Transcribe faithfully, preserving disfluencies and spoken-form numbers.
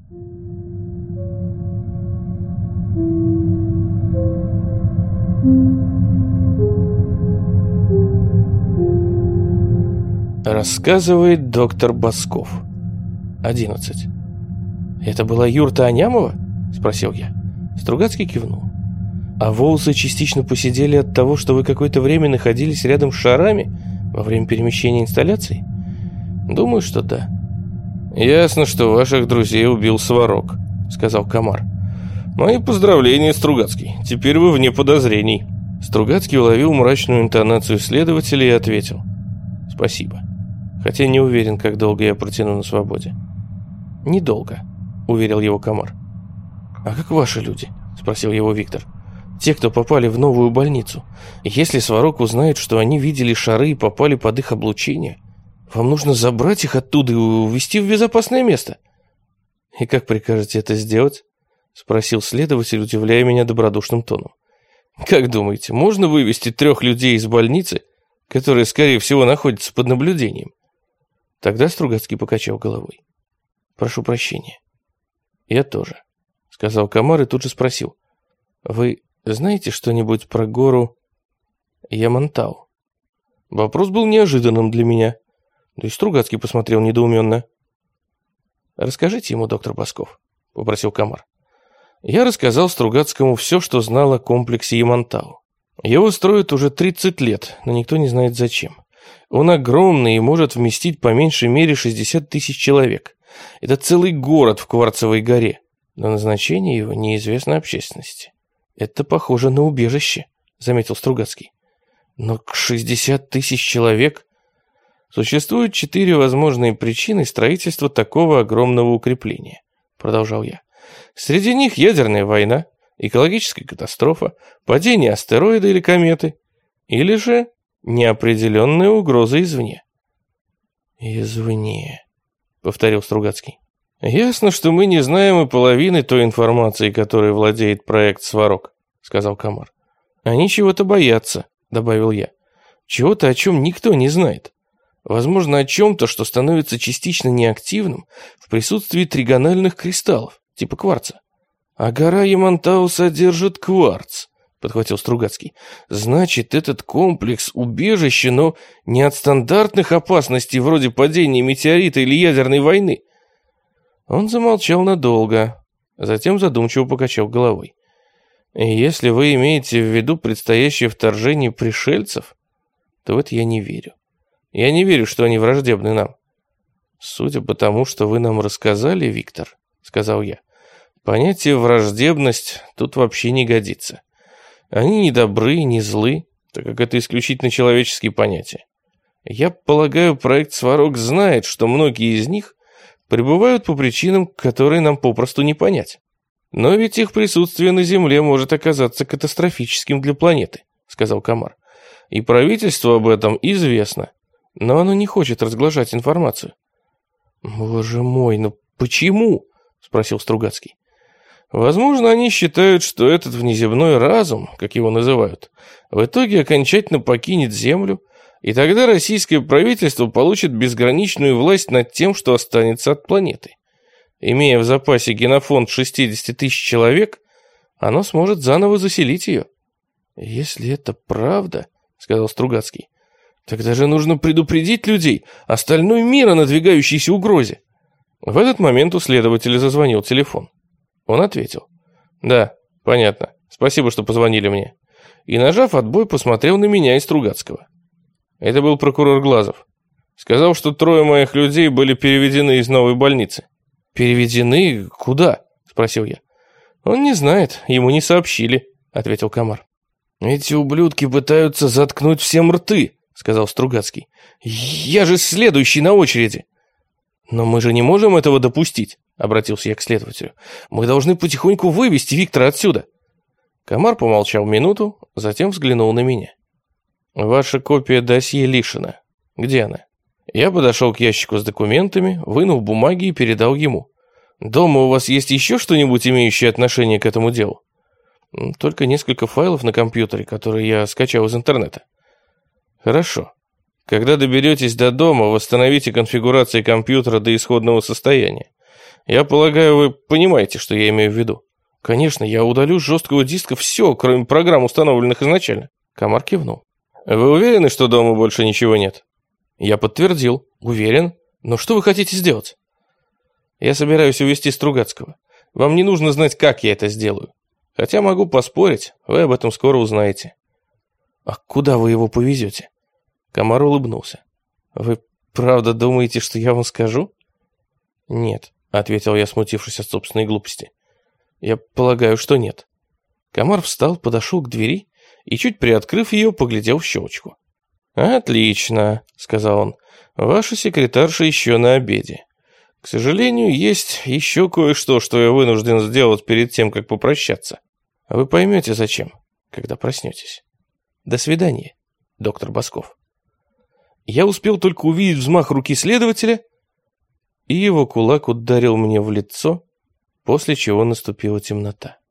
Рассказывает доктор Басков. одиннадцать. «Это была юрта Анямова?» – спросил я. Стругацкий кивнул. «А волосы частично посидели от того, что вы какое-то время находились рядом с шарами во время перемещения инсталляций?» «Думаю, что да». «Ясно, что ваших друзей убил Сварог», – сказал Комар. «Мои поздравления, Стругацкий. Теперь вы вне подозрений». Стругацкий уловил мрачную интонацию следователя и ответил: «Спасибо. Хотя не уверен, как долго я протяну на свободе». «Недолго», — уверил его Комар. «А как ваши люди?» — спросил его Виктор. «Те, кто попали в новую больницу. Если Сварог узнает, что они видели шары и попали под их облучение, вам нужно забрать их оттуда и увезти в безопасное место». «И как прикажете это сделать?» — спросил следователь, удивляя меня добродушным тоном. «Как думаете, можно вывести трех людей из больницы, которые, скорее всего, находятся под наблюдением?» Тогда Стругацкий покачал головой. «Прошу прощения». «Я тоже», — сказал Комар и тут же спросил. «Вы знаете что-нибудь про гору Ямантау?» Вопрос был неожиданным для меня. Да и Стругацкий посмотрел недоуменно. «Расскажите ему, доктор Басков», — попросил Комар. Я рассказал Стругацкому все, что знал о комплексе Ямантау. Его строят уже тридцать лет, но никто не знает зачем. Он огромный и может вместить по меньшей мере шестьдесят тысяч человек. Это целый город в Кварцевой горе, но назначение его неизвестно общественности. «Это похоже на убежище», — заметил Стругацкий. «Но шестьдесят тысяч человек?» «Существуют четыре возможные причины строительства такого огромного укрепления», — продолжал я. «Среди них ядерная война, экологическая катастрофа, падение астероида или кометы, или же неопределенная угроза извне». «Извне», — повторил Стругацкий. «Ясно, что мы не знаем и половины той информации, которой владеет проект Сварог», — сказал Комар. «Они чего-то боятся», — добавил я. «Чего-то, о чем никто не знает. Возможно, о чем-то, что становится частично неактивным в присутствии тригональных кристаллов, типа кварца». «А гора Ямантау содержит кварц», — подхватил Стругацкий. «Значит, этот комплекс — убежище, но не от стандартных опасностей вроде падения метеорита или ядерной войны». Он замолчал надолго, затем задумчиво покачал головой. «Если вы имеете в виду предстоящее вторжение пришельцев, то в это я не верю. Я не верю, что они враждебны нам». «Судя по тому, что вы нам рассказали, Виктор», — сказал я, — «понятие враждебность тут вообще не годится. Они не добры, не злы, так как это исключительно человеческие понятия. Я полагаю, проект Сварог знает, что многие из них пребывают по причинам, которые нам попросту не понять. Но ведь их присутствие на Земле может оказаться катастрофическим для планеты», — сказал Комар. «И правительству об этом известно, но оно не хочет разглашать информацию». «Боже мой, ну почему?» — спросил Стругацкий. «Возможно, они считают, что этот внеземной разум, как его называют, в итоге окончательно покинет Землю, и тогда российское правительство получит безграничную власть над тем, что останется от планеты. Имея в запасе генофонд шестьдесят тысяч человек, оно сможет заново заселить ее». «Если это правда, — сказал Стругацкий, — тогда же нужно предупредить людей, остальной мир о надвигающейся угрозе». В этот момент у следователя зазвонил телефон. Он ответил: «Да, понятно. Спасибо, что позвонили мне». И, нажав отбой, посмотрел на меня и Стругацкого. Это был прокурор Глазов. Сказал, что трое моих людей были переведены из новой больницы. «Переведены куда?» — спросил я. «Он не знает, ему не сообщили», — ответил Комар. «Эти ублюдки пытаются заткнуть всем рты», — сказал Стругацкий. «Я же следующий на очереди». «Но мы же не можем этого допустить», — обратился я к следователю. «Мы должны потихоньку вывести Виктора отсюда». Комар помолчал минуту, затем взглянул на меня. «Ваша копия досье Лишина. Где она?» Я подошел к ящику с документами, вынул бумаги и передал ему. «Дома у вас есть еще что-нибудь, имеющее отношение к этому делу?» «Только несколько файлов на компьютере, которые я скачал из интернета». «Хорошо. Когда доберетесь до дома, восстановите конфигурацию компьютера до исходного состояния. Я полагаю, вы понимаете, что я имею в виду. Конечно, я удалю с жесткого диска все, кроме программ, установленных изначально. Комар кивнул. Вы уверены, что дома больше ничего нет? Я подтвердил. Уверен. Но что вы хотите сделать? Я собираюсь увезти Стругацкого. Вам не нужно знать, как я это сделаю. Хотя могу поспорить, вы об этом скоро узнаете. А куда вы его повезете? Комар улыбнулся. Вы правда думаете, что я вам скажу? Нет, ответил я, смутившись от собственной глупости. Я полагаю, что нет. Комар встал, подошел к двери и, чуть приоткрыв ее, поглядел в щелочку. «Отлично», — сказал он, — «ваша секретарша еще на обеде. К сожалению, есть еще кое-что, что я вынужден сделать перед тем, как попрощаться. Вы поймете, зачем, когда проснетесь. До свидания, доктор Басков». Я успел только увидеть взмах руки следователя, и его кулак ударил мне в лицо, после чего наступила темнота.